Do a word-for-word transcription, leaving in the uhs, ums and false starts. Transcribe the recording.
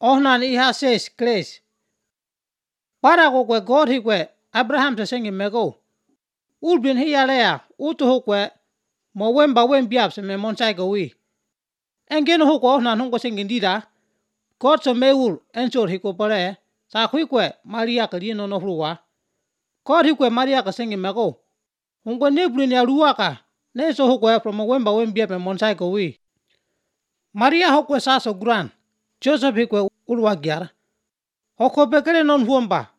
ohnan iha says kles. Para kokwe God hikwe Abraham se sengi mego. Ulbin hiya lea utu hukwe mo wemba wembiap se me monsai go wi. Engeno huko ohnan hunko sengi ndida. God so meul ensor hiko pare ta hikwe Maria ka lino no hruwa. God hikwe Maria ka sengi mego. Hunko nebulin ya ruwaka ne so hukwe from wemba wembiap me monsai go wi. Maria hokwe saso gran. Joseph hikwe ulwa gyara. Hoko bekele non huomba.